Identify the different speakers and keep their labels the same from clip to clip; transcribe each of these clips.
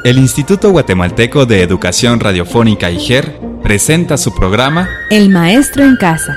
Speaker 1: El Instituto Guatemalteco de Educación Radiofónica IGER presenta su programa
Speaker 2: El Maestro en Casa.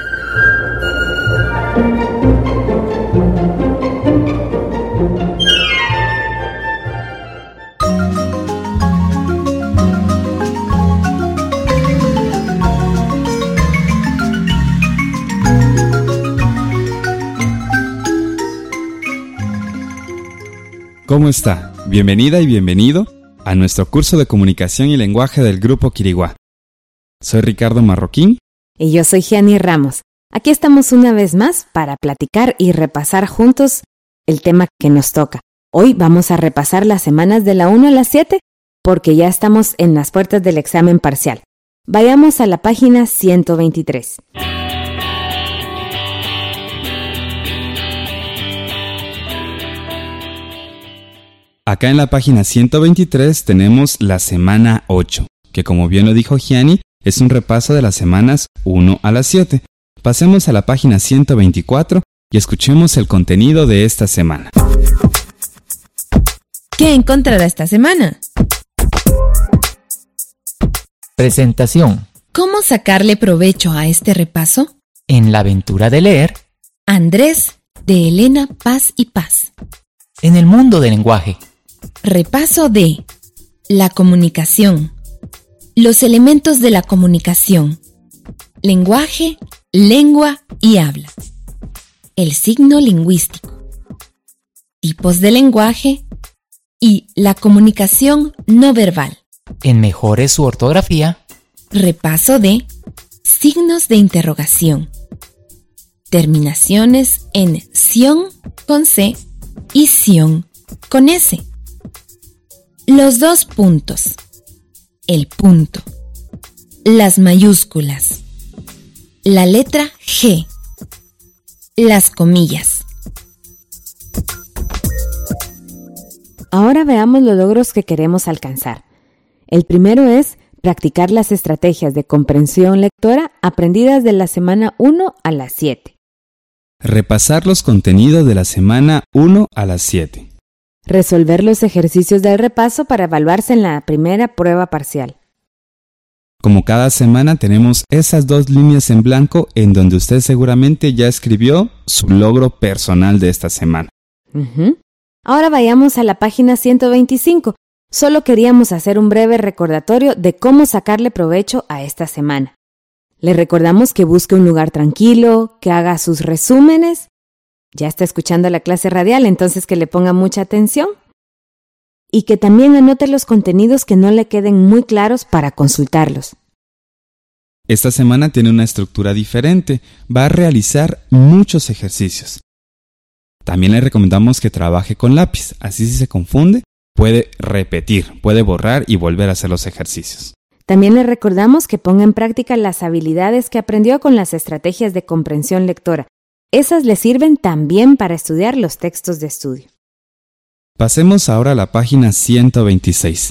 Speaker 1: ¿Cómo está? Bienvenida y bienvenido a nuestro curso de comunicación y lenguaje del Grupo Quiriguá. Soy Ricardo Marroquín.
Speaker 2: Y yo soy Gianni Ramos. Aquí estamos una vez más para platicar y repasar juntos el tema que nos toca. Hoy vamos a repasar las semanas de la 1 a la 7 porque ya estamos en las puertas del examen parcial. Vayamos a la página 123.
Speaker 1: Acá en la página 123 tenemos la semana 8, que como bien lo dijo Gianni, es un repaso de las semanas 1 a la 7. Pasemos a la página 124 y escuchemos el contenido de esta semana.
Speaker 2: ¿Qué encontrará esta semana?
Speaker 3: Presentación.
Speaker 2: ¿Cómo sacarle provecho a este repaso?
Speaker 3: En la aventura de leer.
Speaker 2: Andrés, de Elena Paz y Paz.
Speaker 3: En el mundo del lenguaje.
Speaker 2: Repaso de la comunicación. Los elementos de la comunicación. Lenguaje, lengua y habla. El signo lingüístico. Tipos de lenguaje y la comunicación no verbal.
Speaker 3: En mejore su ortografía.
Speaker 2: Repaso de signos de interrogación. Terminaciones en ción con C y ción con S. Los dos puntos. El punto. Las mayúsculas. La letra G. Las comillas. Ahora veamos los logros que queremos alcanzar. El primero es practicar las estrategias de comprensión lectora aprendidas de la semana 1 a la 7.
Speaker 1: Repasar los contenidos de la semana 1 a la 7.
Speaker 2: Resolver los ejercicios del repaso para evaluarse en la primera prueba parcial.
Speaker 1: Como cada semana tenemos esas dos líneas en blanco en donde usted seguramente ya escribió su logro personal de esta semana.
Speaker 2: Ahora vayamos a la página 125. Solo queríamos hacer un breve recordatorio de cómo sacarle provecho a esta semana. Le recordamos que busque un lugar tranquilo, que haga sus resúmenes. Ya está escuchando la clase radial, entonces que le ponga mucha atención. Y que también anote los contenidos que no le queden muy claros para consultarlos.
Speaker 1: Esta semana tiene una estructura diferente. Va a realizar muchos ejercicios. También le recomendamos que trabaje con lápiz. Así si se confunde, puede repetir, puede borrar y volver a hacer los ejercicios.
Speaker 2: También le recordamos que ponga en práctica las habilidades que aprendió con las estrategias de comprensión lectora. Esas le sirven también para estudiar los textos de estudio.
Speaker 1: Pasemos ahora a la página 126.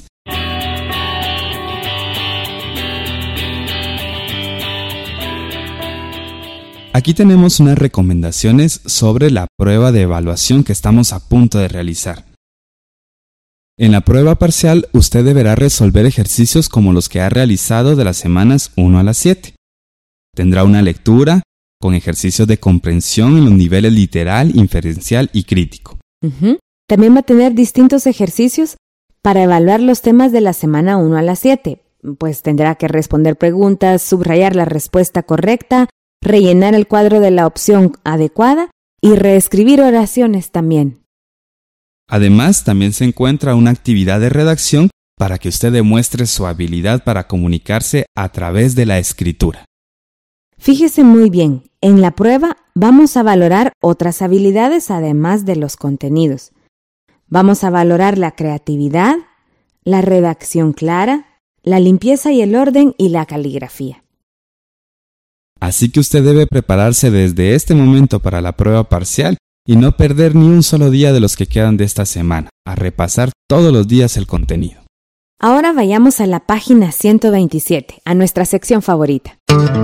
Speaker 1: Aquí tenemos unas recomendaciones sobre la prueba de evaluación que estamos a punto de realizar. En la prueba parcial, usted deberá resolver ejercicios como los que ha realizado de las semanas 1 a la 7. Tendrá una lectura con ejercicios de comprensión en los niveles literal, inferencial y crítico.
Speaker 2: También va a tener distintos ejercicios para evaluar los temas de la semana 1 a la 7. Pues tendrá que responder preguntas, subrayar la respuesta correcta, rellenar el cuadro de la opción adecuada y reescribir oraciones también.
Speaker 1: Además, también se encuentra una actividad de redacción para que usted demuestre su habilidad para comunicarse a través de la escritura.
Speaker 2: Fíjese muy bien, en la prueba vamos a valorar otras habilidades además de los contenidos. Vamos a valorar la creatividad, la redacción clara, la limpieza y el orden y la caligrafía.
Speaker 1: Así que usted debe prepararse desde este momento para la prueba parcial y no perder ni un solo día de los que quedan de esta semana, a repasar todos los días el contenido.
Speaker 2: Ahora vayamos a la página 127, a nuestra sección favorita.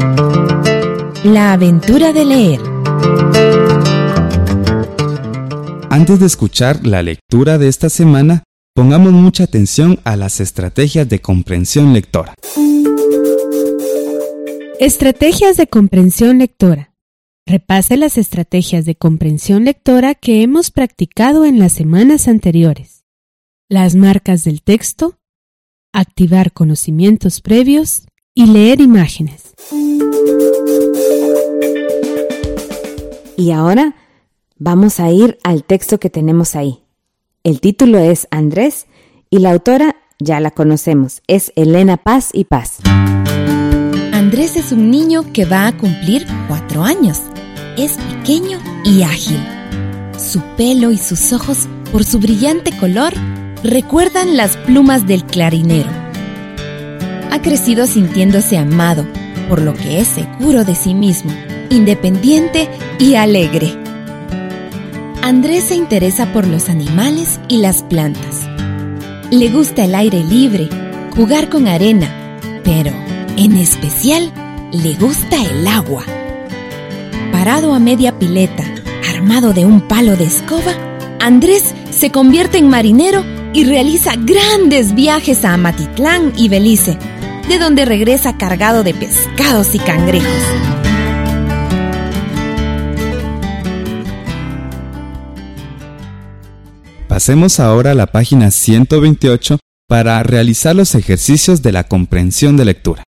Speaker 2: La aventura de leer.
Speaker 1: Antes de escuchar la lectura de esta semana, Pongamos mucha atención a las estrategias de comprensión lectora.
Speaker 4: Estrategias de comprensión lectora. Repase las estrategias de comprensión lectora que hemos practicado en las semanas anteriores. Las marcas del texto, activar conocimientos previos y leer imágenes.
Speaker 2: Y ahora vamos a ir al texto que tenemos ahí. El título es Andrés y la autora ya la conocemos, es Elena Paz y Paz.
Speaker 5: Andrés es un niño que va a cumplir 4 años. Es pequeño y ágil. Su pelo y sus ojos, por su brillante color, recuerdan las plumas del clarinero. Ha crecido sintiéndose amado, por lo que es seguro de sí mismo, independiente y alegre. Andrés se interesa por los animales y las plantas. Le gusta el aire libre, jugar con arena, pero en especial le gusta el agua. Parado a media pileta, armado de un palo de escoba, Andrés se convierte en marinero y realiza grandes viajes a Amatitlán y Belice, de donde regresa cargado de pescados y cangrejos.
Speaker 1: Pasemos ahora a la página 128 para realizar los ejercicios de la comprensión de lectura.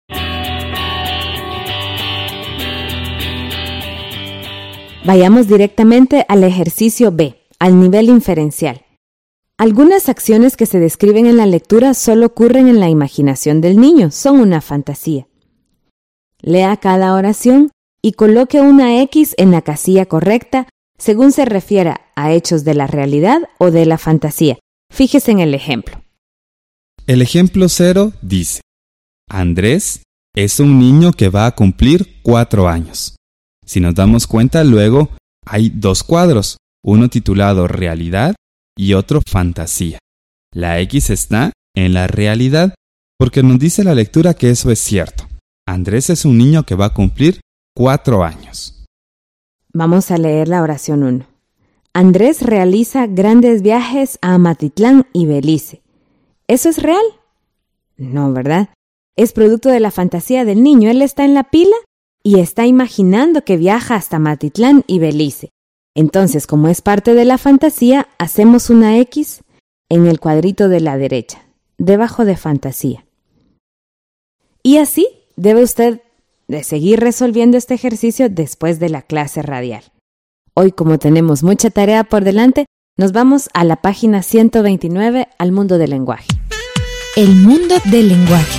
Speaker 2: Vayamos directamente al ejercicio B, al nivel inferencial. Algunas acciones que se describen en la lectura solo ocurren en la imaginación del niño, son una fantasía. Lea cada oración y coloque una X en la casilla correcta según se refiera a hechos de la realidad o de la fantasía. Fíjese en el ejemplo.
Speaker 1: El ejemplo 0 dice: Andrés es un niño que va a cumplir 4 años. Si nos damos cuenta, luego hay 2 cuadros, uno titulado Realidad y otro Fantasía. La X está en la realidad porque nos dice la lectura que eso es cierto. Andrés es un niño que va a cumplir 4 años.
Speaker 2: Vamos a leer la oración 1. Andrés realiza grandes viajes a Amatitlán y Belice. ¿Eso es real? No, ¿verdad? Es producto de la fantasía del niño. Él está en la pila y está imaginando que viaja hasta Amatitlán y Belice. Entonces, como es parte de la fantasía, hacemos una X en el cuadrito de la derecha, debajo de fantasía. Y así debe usted de seguir resolviendo este ejercicio después de la clase radial. Hoy, como tenemos mucha tarea por delante, nos vamos a la página 129, al mundo del lenguaje.
Speaker 5: El mundo del lenguaje.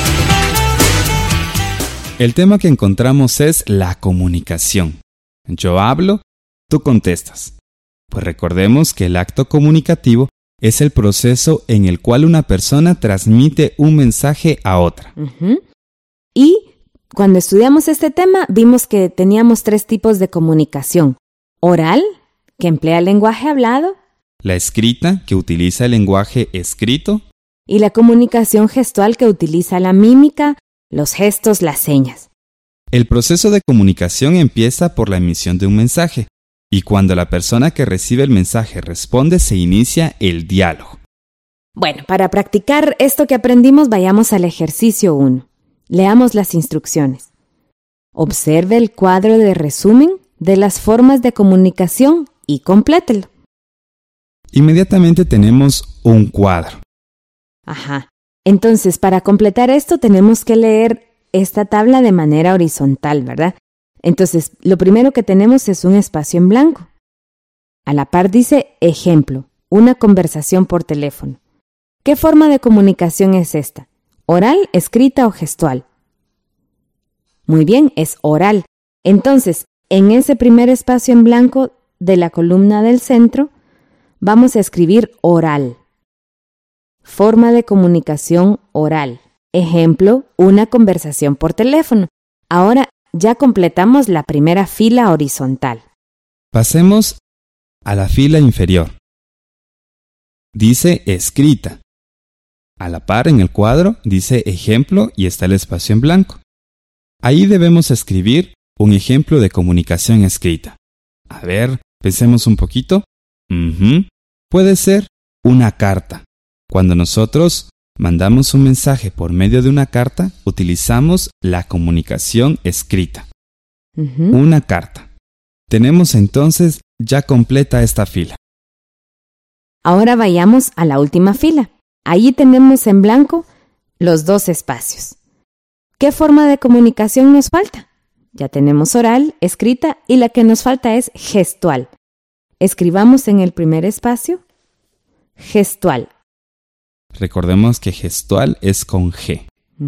Speaker 1: El tema que encontramos es la comunicación. Yo hablo, tú contestas. Pues recordemos que el acto comunicativo es el proceso en el cual una persona transmite un mensaje a otra.
Speaker 2: Y cuando estudiamos este tema, vimos que teníamos 3 tipos de comunicación. Oral, que emplea el lenguaje hablado.
Speaker 1: La escrita, que utiliza el lenguaje escrito.
Speaker 2: Y la comunicación gestual, que utiliza la mímica, los gestos, las señas.
Speaker 1: El proceso de comunicación empieza por la emisión de un mensaje, y cuando la persona que recibe el mensaje responde, se inicia el diálogo.
Speaker 2: Bueno, para practicar esto que aprendimos, vayamos al ejercicio 1. Leamos las instrucciones. Observe el cuadro de resumen de las formas de comunicación y complételo.
Speaker 1: Inmediatamente tenemos un cuadro.
Speaker 2: Entonces, para completar esto, tenemos que leer esta tabla de manera horizontal, ¿verdad? Entonces, lo primero que tenemos es un espacio en blanco. A la par dice ejemplo, una conversación por teléfono. ¿Qué forma de comunicación es esta? ¿Oral, escrita o gestual? Muy bien, es oral. Entonces, en ese primer espacio en blanco de la columna del centro, vamos a escribir oral. Forma de comunicación oral. Ejemplo, una conversación por teléfono. Ahora ya completamos la primera fila horizontal.
Speaker 1: Pasemos a la fila inferior. Dice escrita. A la par en el cuadro dice ejemplo y está el espacio en blanco. Ahí debemos escribir un ejemplo de comunicación escrita. A ver, pensemos un poquito. Puede ser una carta. Cuando nosotros mandamos un mensaje por medio de una carta, utilizamos la comunicación escrita. Una carta. Tenemos entonces ya completa esta fila.
Speaker 2: Ahora vayamos a la última fila. Allí tenemos en blanco los 2 espacios. ¿Qué forma de comunicación nos falta? Ya tenemos oral, escrita y la que nos falta es gestual. Escribamos en el primer espacio gestual.
Speaker 1: Recordemos que gestual es con G.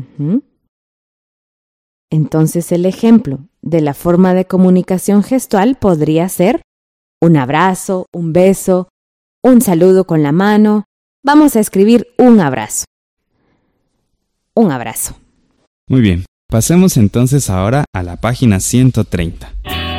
Speaker 2: Entonces el ejemplo de la forma de comunicación gestual podría ser un abrazo, un beso, un saludo con la mano. Vamos a escribir un abrazo. Un abrazo.
Speaker 1: Muy bien. Pasemos entonces ahora a la página 130.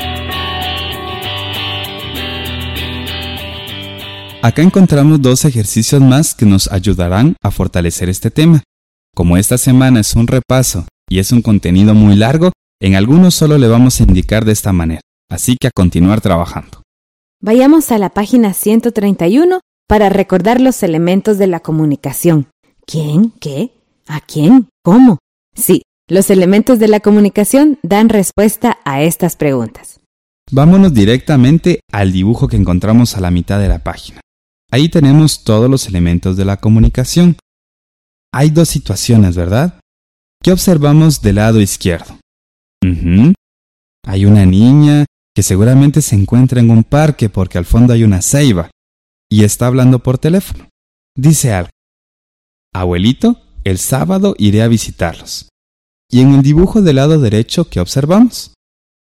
Speaker 1: Acá encontramos 2 ejercicios más que nos ayudarán a fortalecer este tema. Como esta semana es un repaso y es un contenido muy largo, en algunos solo le vamos a indicar de esta manera. Así que a continuar trabajando.
Speaker 2: Vayamos a la página 131 para recordar los elementos de la comunicación. ¿Quién? ¿Qué? ¿A quién? ¿Cómo? Sí, los elementos de la comunicación dan respuesta a estas preguntas.
Speaker 1: Vámonos directamente al dibujo que encontramos a la mitad de la página. Ahí tenemos todos los elementos de la comunicación. Hay 2 situaciones, ¿verdad? ¿Qué observamos del lado izquierdo? Hay una niña que seguramente se encuentra en un parque porque al fondo hay una ceiba y está hablando por teléfono. Dice algo. Abuelito, el sábado iré a visitarlos. Y en el dibujo del lado derecho, ¿qué observamos?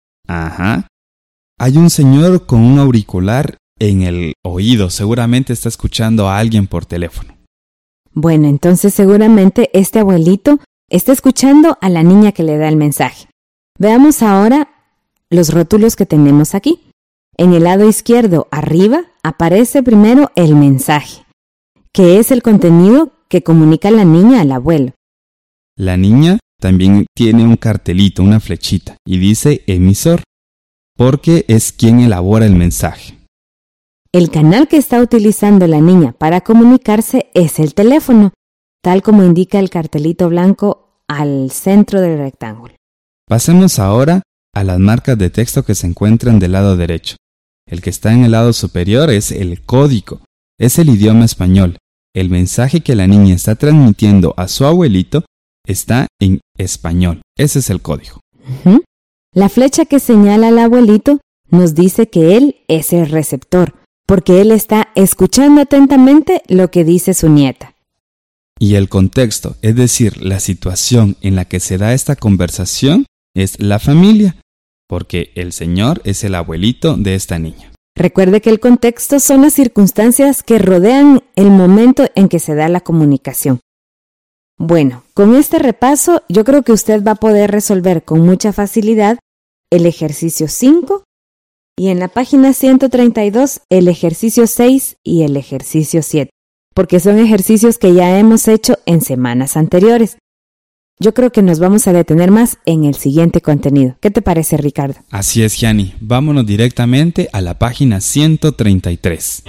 Speaker 1: Hay un señor con un auricular en el oído. Seguramente está escuchando a alguien por teléfono.
Speaker 2: Bueno, entonces seguramente este abuelito está escuchando a la niña que le da el mensaje. Veamos ahora los rótulos que tenemos aquí. En el lado izquierdo, arriba, aparece primero el mensaje, que es el contenido que comunica la niña al abuelo.
Speaker 1: La niña también tiene un cartelito, una flechita, y dice emisor, porque es quien elabora el mensaje.
Speaker 2: El canal que está utilizando la niña para comunicarse es el teléfono, tal como indica el cartelito blanco al centro del rectángulo.
Speaker 1: Pasemos ahora a las marcas de texto que se encuentran del lado derecho. El que está en el lado superior es el código, es el idioma español. El mensaje que la niña está transmitiendo a su abuelito está en español. Ese es el código.
Speaker 2: La flecha que señala al abuelito nos dice que él es el receptor, porque él está escuchando atentamente lo que dice su nieta.
Speaker 1: Y el contexto, es decir, la situación en la que se da esta conversación, es la familia, porque el señor es el abuelito de esta niña.
Speaker 2: Recuerde que el contexto son las circunstancias que rodean el momento en que se da la comunicación. Bueno, con este repaso yo creo que usted va a poder resolver con mucha facilidad el ejercicio 5 y en la página 132 el ejercicio 6 y el ejercicio 7, porque son ejercicios que ya hemos hecho en semanas anteriores. Yo creo que nos vamos a detener más en el siguiente contenido. ¿Qué te parece, Ricardo?
Speaker 1: Así es, Gianni. Vámonos directamente a la página 133.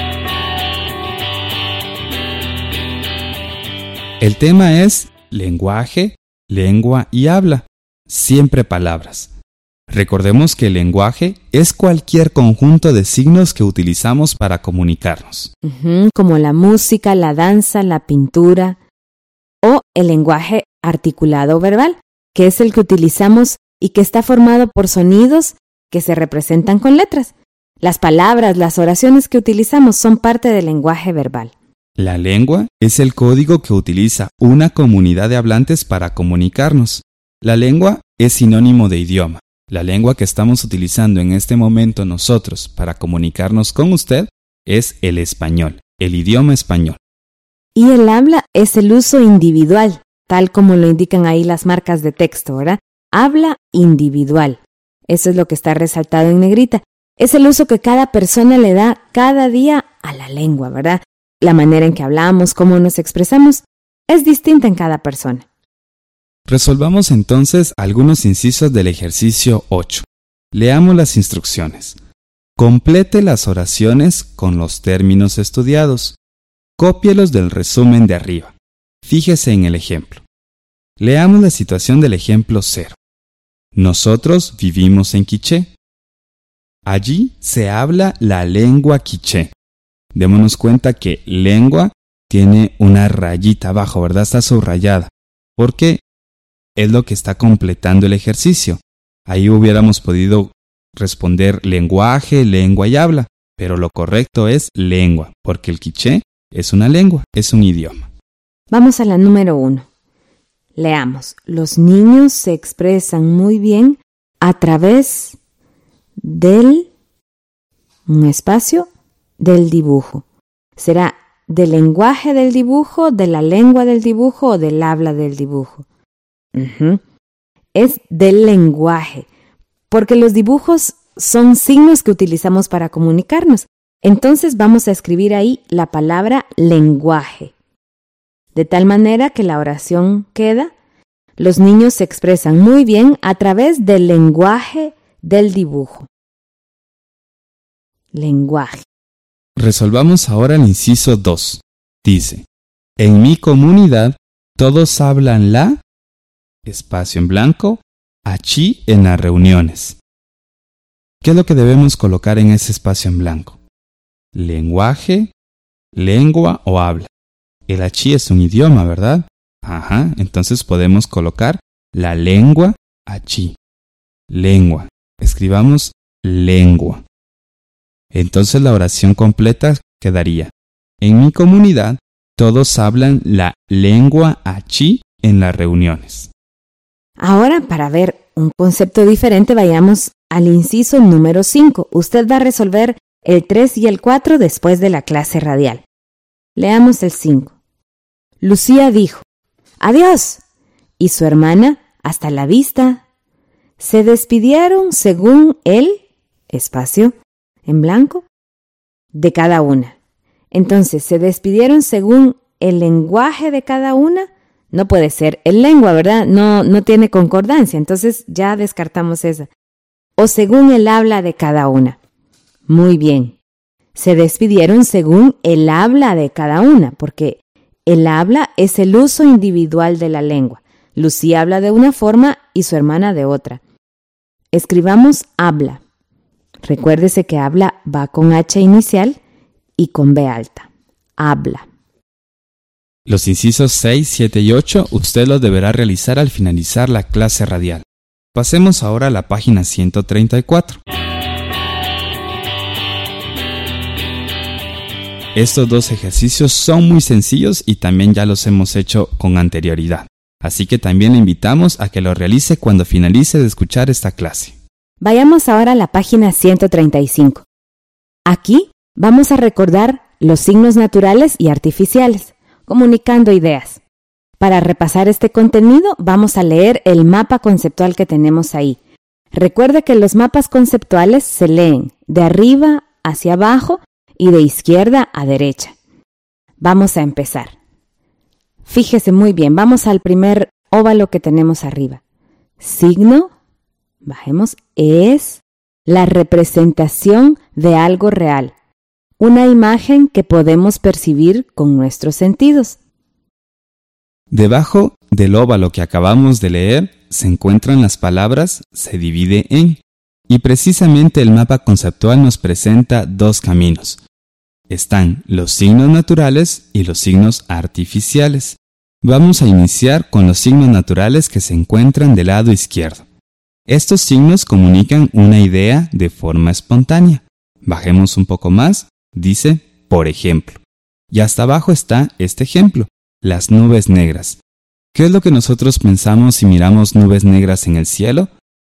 Speaker 1: El tema es lenguaje, lengua y habla. Siempre palabras. Recordemos que el lenguaje es cualquier conjunto de signos que utilizamos para comunicarnos.
Speaker 2: Como la música, la danza, la pintura o el lenguaje articulado verbal, que es el que utilizamos y que está formado por sonidos que se representan con letras. Las palabras, las oraciones que utilizamos son parte del lenguaje verbal.
Speaker 1: La lengua es el código que utiliza una comunidad de hablantes para comunicarnos. La lengua es sinónimo de idioma. La lengua que estamos utilizando en este momento nosotros para comunicarnos con usted es el español, el idioma español.
Speaker 2: Y el habla es el uso individual, tal como lo indican ahí las marcas de texto, ¿verdad? Habla individual. Eso es lo que está resaltado en negrita. Es el uso que cada persona le da cada día a la lengua, ¿verdad? La manera en que hablamos, cómo nos expresamos, es distinta en cada persona.
Speaker 1: Resolvamos entonces algunos incisos del ejercicio 8. Leamos las instrucciones. Complete las oraciones con los términos estudiados. Cópielos del resumen de arriba. Fíjese en el ejemplo. Leamos la situación del ejemplo 0. Nosotros vivimos en Quiché. Allí se habla la lengua quiché. Démonos cuenta que lengua tiene una rayita abajo, ¿verdad? Está subrayada. Porque es lo que está completando el ejercicio. Ahí hubiéramos podido responder lenguaje, lengua y habla. Pero lo correcto es lengua, porque el quiché es una lengua, es un idioma.
Speaker 2: Vamos a la número 1. Leamos. Los niños se expresan muy bien a través del del dibujo. ¿Será del lenguaje del dibujo, de la lengua del dibujo o del habla del dibujo? Es del lenguaje, porque los dibujos son signos que utilizamos para comunicarnos. Entonces vamos a escribir ahí la palabra lenguaje. De tal manera que la oración queda: los niños se expresan muy bien a través del lenguaje del dibujo. Lenguaje.
Speaker 1: Resolvamos ahora el inciso 2. Dice: en mi comunidad todos hablan la, espacio en blanco, achí en las reuniones. ¿Qué es lo que debemos colocar en ese espacio en blanco? Lenguaje, lengua o habla. El achí es un idioma, ¿verdad? Entonces podemos colocar la lengua achí. Lengua. Escribamos lengua. Entonces la oración completa quedaría: en mi comunidad todos hablan la lengua achí en las reuniones.
Speaker 2: Ahora, para ver un concepto diferente, vayamos al inciso número 5. Usted va a resolver el 3 y el 4 después de la clase radial. Leamos el 5. Lucía dijo: ¡adiós! Y su hermana: hasta la vista. Se despidieron según el, espacio en blanco, de cada una. Entonces, se despidieron según el lenguaje de cada una. No puede ser el lengua, ¿verdad? No tiene concordancia, entonces ya descartamos esa. O según el habla de cada una. Muy bien. Se despidieron según el habla de cada una, porque el habla es el uso individual de la lengua. Lucía habla de una forma y su hermana de otra. Escribamos habla. Recuérdese que habla va con H inicial y con B alta. Habla.
Speaker 1: Los incisos 6, 7 y 8 usted los deberá realizar al finalizar la clase radial. Pasemos ahora a la página 134. Estos dos ejercicios son muy sencillos y también ya los hemos hecho con anterioridad. Así que también le invitamos a que lo realice cuando finalice de escuchar esta clase.
Speaker 2: Vayamos ahora a la página 135. Aquí vamos a recordar los signos naturales y artificiales, comunicando ideas. Para repasar este contenido, vamos a leer el mapa conceptual que tenemos ahí. Recuerde que los mapas conceptuales se leen de arriba hacia abajo y de izquierda a derecha. Vamos a empezar. Fíjese muy bien, vamos al primer óvalo que tenemos arriba. Signo, bajemos, es la representación de algo real. Una imagen que podemos percibir con nuestros sentidos.
Speaker 1: Debajo del óvalo que acabamos de leer se encuentran las palabras se divide en, y precisamente el mapa conceptual nos presenta dos caminos. Están los signos naturales y los signos artificiales. Vamos a iniciar con los signos naturales que se encuentran del lado izquierdo. Estos signos comunican una idea de forma espontánea. Bajemos un poco más. Dice, por ejemplo. Y hasta abajo está este ejemplo, las nubes negras. ¿Qué es lo que nosotros pensamos si miramos nubes negras en el cielo?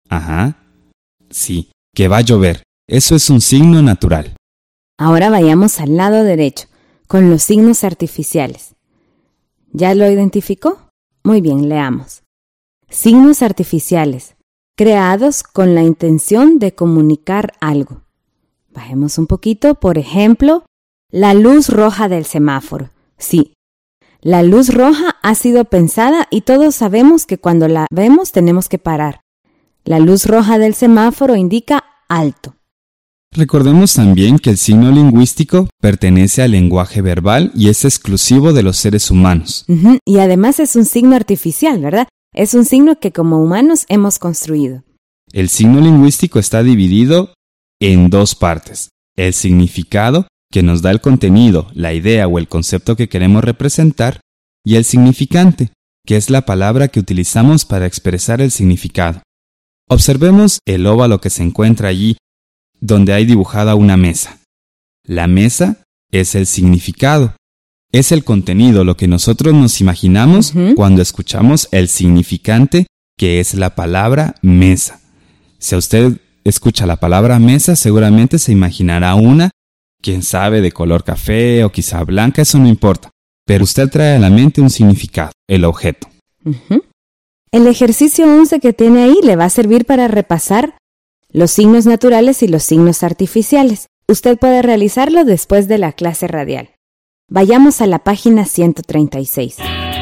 Speaker 1: Sí, que va a llover. Eso es un signo natural.
Speaker 2: Ahora vayamos al lado derecho, con los signos artificiales. ¿Ya lo identificó? Muy bien, leamos. Signos artificiales, creados con la intención de comunicar algo. Bajemos un poquito, por ejemplo, la luz roja del semáforo. Sí, la luz roja ha sido pensada y todos sabemos que cuando la vemos tenemos que parar. La luz roja del semáforo indica alto.
Speaker 1: Recordemos también que el signo lingüístico pertenece al lenguaje verbal y es exclusivo de los seres humanos.
Speaker 2: Y además es un signo artificial, ¿verdad? Es un signo que como humanos hemos construido.
Speaker 1: El signo lingüístico está dividido en dos partes. El significado, que nos da el contenido, la idea o el concepto que queremos representar, y el significante, que es la palabra que utilizamos para expresar el significado. Observemos el óvalo que se encuentra allí, donde hay dibujada una mesa. La mesa es el significado, es el contenido, lo que nosotros nos imaginamos cuando escuchamos el significante, que es la palabra mesa. Si usted escucha la palabra mesa, seguramente se imaginará una, quién sabe, de color café o quizá blanca, eso no importa. Pero usted trae a la mente un significado, el objeto.
Speaker 2: El ejercicio 11 que tiene ahí le va a servir para repasar los signos naturales y los signos artificiales. Usted puede realizarlo después de la clase radial. Vayamos a la página 136.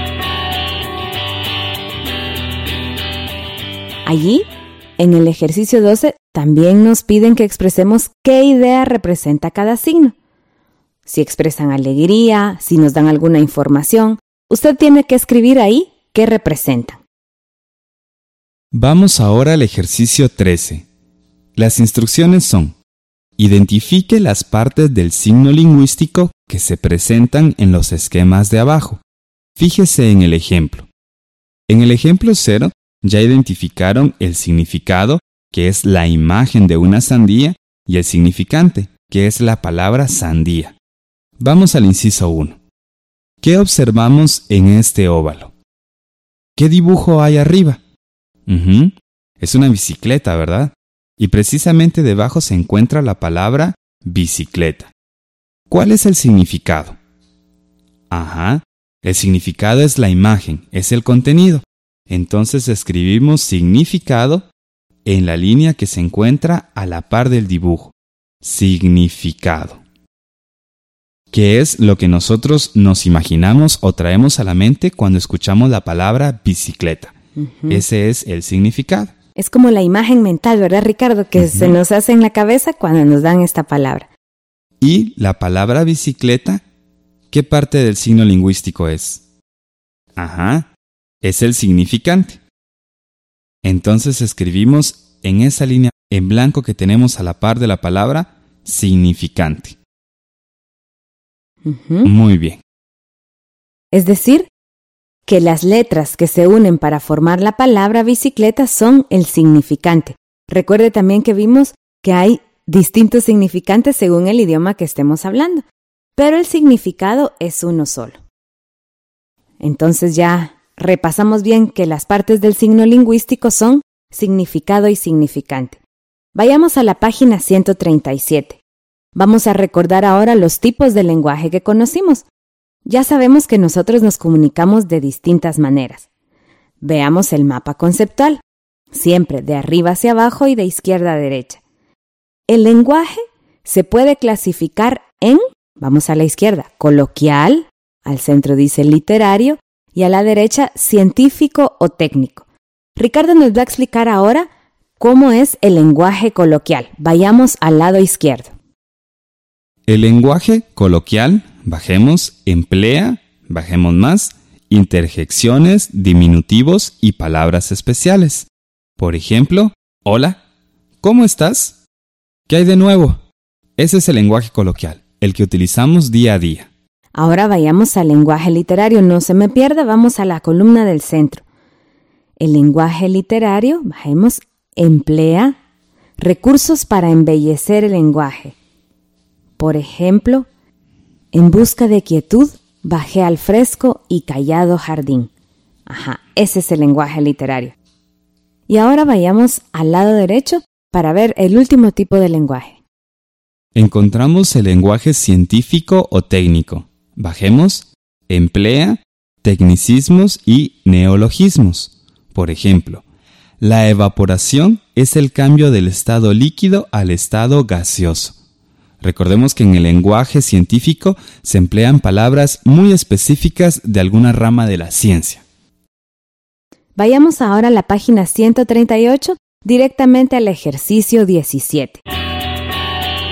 Speaker 2: Allí, en el ejercicio 12, también nos piden que expresemos qué idea representa cada signo. Si expresan alegría, si nos dan alguna información, usted tiene que escribir ahí qué representan.
Speaker 1: Vamos ahora al ejercicio 13. Las instrucciones son: identifique las partes del signo lingüístico que se presentan en los esquemas de abajo. Fíjese en el ejemplo. En el ejemplo 0 ya identificaron el significado, que es la imagen de una sandía, y el significante, que es la palabra sandía. Vamos al inciso 1. ¿Qué observamos en este óvalo? ¿Qué dibujo hay arriba? Es una bicicleta, ¿verdad? Y precisamente debajo se encuentra la palabra bicicleta. ¿Cuál es el significado? El significado es la imagen, es el contenido. Entonces escribimos significado en la línea que se encuentra a la par del dibujo. Significado. ¿Qué es lo que nosotros nos imaginamos o traemos a la mente cuando escuchamos la palabra bicicleta? Ese es el significado.
Speaker 2: Es como la imagen mental, ¿verdad, Ricardo? Que se nos hace en la cabeza cuando nos dan esta palabra.
Speaker 1: ¿Y la palabra bicicleta? ¿Qué parte del signo lingüístico es? Es el significante. Entonces escribimos en esa línea en blanco que tenemos a la par de la palabra significante. Muy bien.
Speaker 2: Es decir, que las letras que se unen para formar la palabra bicicleta son el significante. Recuerde también que vimos que hay distintos significantes según el idioma que estemos hablando, pero el significado es uno solo. Entonces ya repasamos bien que las partes del signo lingüístico son significado y significante. Vayamos a la página 137. Vamos a recordar ahora los tipos de lenguaje que conocimos. Ya sabemos que nosotros nos comunicamos de distintas maneras. Veamos el mapa conceptual, siempre de arriba hacia abajo y de izquierda a derecha. El lenguaje se puede clasificar en, vamos a la izquierda, coloquial, al centro dice literario y a la derecha científico o técnico. Ricardo nos va a explicar ahora cómo es el lenguaje coloquial. Vayamos al lado izquierdo.
Speaker 1: El lenguaje coloquial, bajemos, emplea, bajemos más, interjecciones, diminutivos y palabras especiales. Por ejemplo, hola, ¿cómo estás? ¿Qué hay de nuevo? Ese es el lenguaje coloquial, el que utilizamos día a día.
Speaker 2: Ahora vayamos al lenguaje literario, no se me pierda, vamos a la columna del centro. El lenguaje literario, bajemos, emplea recursos para embellecer el lenguaje. Por ejemplo, en busca de quietud, bajé al fresco y callado jardín. Ese es el lenguaje literario. Y ahora vayamos al lado derecho para ver el último tipo de lenguaje.
Speaker 1: Encontramos el lenguaje científico o técnico. Bajemos, emplea tecnicismos y neologismos. Por ejemplo, la evaporación es el cambio del estado líquido al estado gaseoso. Recordemos que en el lenguaje científico se emplean palabras muy específicas de alguna rama de la ciencia.
Speaker 2: Vayamos ahora a la página 138, directamente al ejercicio 17.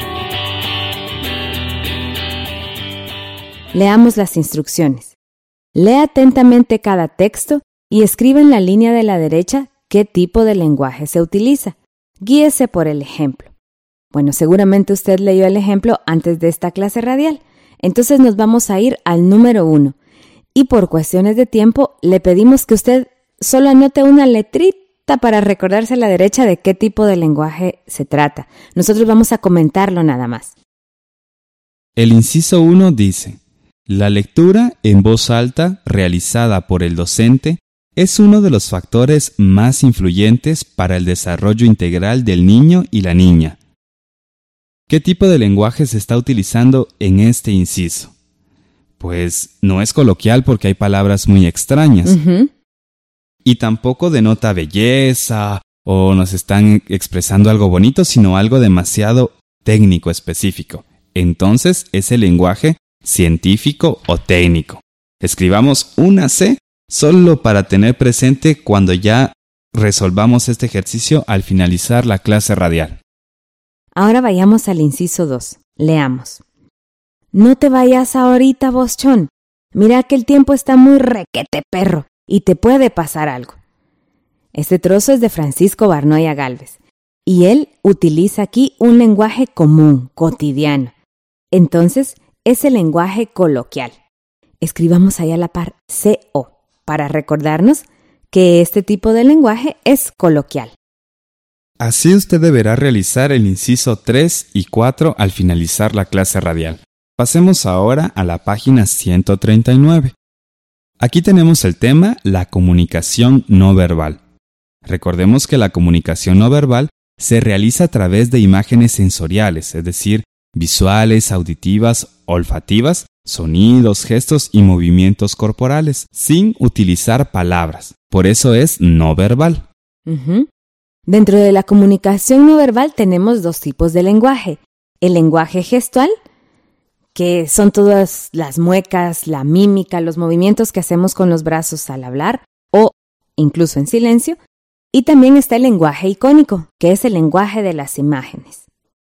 Speaker 2: Leamos las instrucciones. Lea atentamente cada texto y escriba en la línea de la derecha qué tipo de lenguaje se utiliza. Guíese por el ejemplo. Bueno, seguramente usted leyó el ejemplo antes de esta clase radial. Entonces nos vamos a ir al número 1. Y por cuestiones de tiempo, le pedimos que usted solo anote una letrita para recordarse a la derecha de qué tipo de lenguaje se trata. Nosotros vamos a comentarlo nada más.
Speaker 1: El inciso 1 dice: la lectura en voz alta realizada por el docente es uno de los factores más influyentes para el desarrollo integral del niño y la niña. ¿Qué tipo de lenguaje se está utilizando en este inciso? Pues no es coloquial porque hay palabras muy extrañas. Y tampoco denota belleza o nos están expresando algo bonito, sino algo demasiado técnico específico. Entonces es el lenguaje científico o técnico. Escribamos una C solo para tener presente cuando ya resolvamos este ejercicio al finalizar la clase radial.
Speaker 2: Ahora vayamos al inciso 2. Leamos. No te vayas ahorita, boschón. Mira que el tiempo está muy requete perro y te puede pasar algo. Este trozo es de Francisco Barnoya Gálvez y él utiliza aquí un lenguaje común, cotidiano. Entonces, es el lenguaje coloquial. Escribamos ahí a la par CO para recordarnos que este tipo de lenguaje es coloquial.
Speaker 1: Así usted deberá realizar el inciso 3 y 4 al finalizar la clase radial. Pasemos ahora a la página 139. Aquí tenemos el tema la comunicación no verbal. Recordemos que la comunicación no verbal se realiza a través de imágenes sensoriales, es decir, visuales, auditivas, olfativas, sonidos, gestos y movimientos corporales, sin utilizar palabras. Por eso es no verbal.
Speaker 2: Dentro de la comunicación no verbal tenemos dos tipos de lenguaje. El lenguaje gestual, que son todas las muecas, la mímica, los movimientos que hacemos con los brazos al hablar o incluso en silencio. Y también está el lenguaje icónico, que es el lenguaje de las imágenes.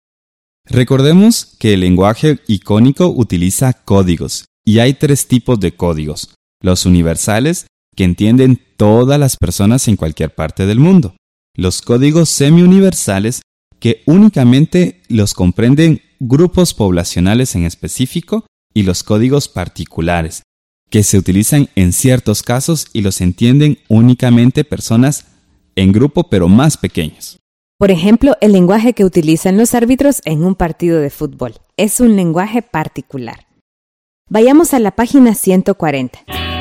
Speaker 1: Recordemos que el lenguaje icónico utiliza códigos y hay 3 tipos de códigos. Los universales, que entienden todas las personas en cualquier parte del mundo. Los códigos semi-universales, que únicamente los comprenden grupos poblacionales en específico, y los códigos particulares, que se utilizan en ciertos casos y los entienden únicamente personas en grupo pero más pequeños.
Speaker 2: Por ejemplo, el lenguaje que utilizan los árbitros en un partido de fútbol. Es un lenguaje particular. Vayamos a la página 140.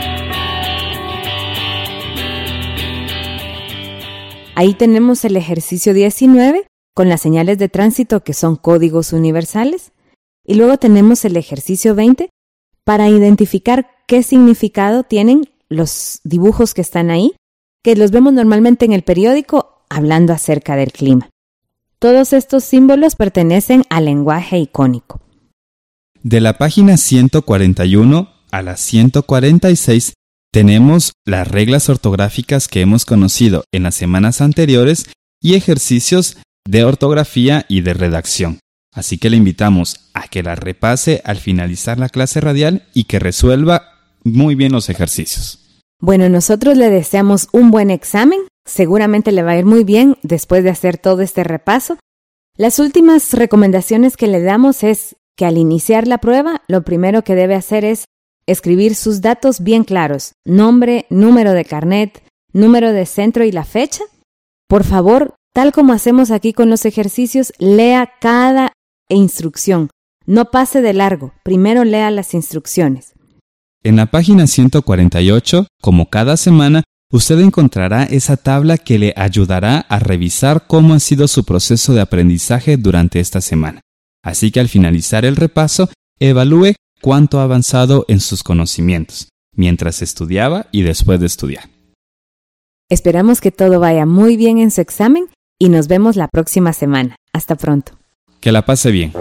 Speaker 2: Ahí tenemos el ejercicio 19 con las señales de tránsito que son códigos universales. Y luego tenemos el ejercicio 20 para identificar qué significado tienen los dibujos que están ahí, que los vemos normalmente en el periódico hablando acerca del clima. Todos estos símbolos pertenecen al lenguaje icónico.
Speaker 1: De la página 141 a la 146 tenemos las reglas ortográficas que hemos conocido en las semanas anteriores y ejercicios de ortografía y de redacción. Así que le invitamos a que las repase al finalizar la clase radial y que resuelva muy bien los ejercicios.
Speaker 2: Bueno, nosotros le deseamos un buen examen. Seguramente le va a ir muy bien después de hacer todo este repaso. Las últimas recomendaciones que le damos es que al iniciar la prueba, lo primero que debe hacer es escribir sus datos bien claros. Nombre, número de carnet, número de centro y la fecha. Por favor, tal como hacemos aquí con los ejercicios, lea cada instrucción. No pase de largo. Primero lea las instrucciones.
Speaker 1: En la página 148, como cada semana, usted encontrará esa tabla que le ayudará a revisar cómo ha sido su proceso de aprendizaje durante esta semana. Así que al finalizar el repaso, evalúe cuánto ha avanzado en sus conocimientos, mientras estudiaba y después de estudiar.
Speaker 2: Esperamos que todo vaya muy bien en su examen y nos vemos la próxima semana. Hasta pronto.
Speaker 1: Que la pase bien.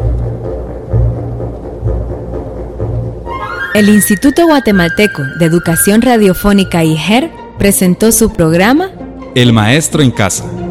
Speaker 5: El Instituto Guatemalteco de Educación Radiofónica IGER presentó su programa
Speaker 1: El Maestro en Casa.